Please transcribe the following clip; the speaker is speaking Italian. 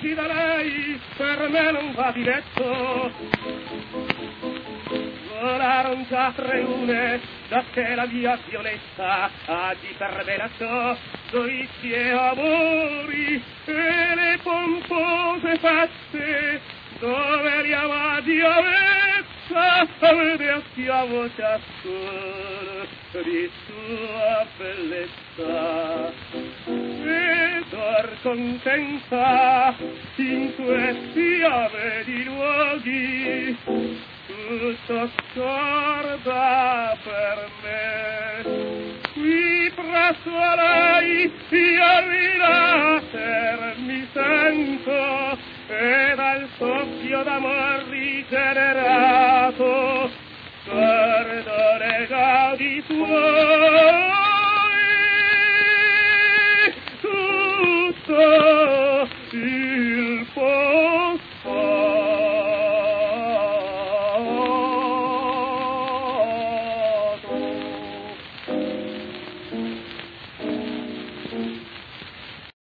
fuggì da lei, per me non va di letto. Volaron già 3 lune da che la via Violetta agitar velatò doizi e amori e le pompose feste dove gli amati avvezza avete schiavo ciascuno di sua bellezza. E dor contenta in questi avedi luoghi tutto scorda per me. Qui presso a lei io rilater mi sento e dal soffio d'amor rigenerato perdo le gaudi suoi.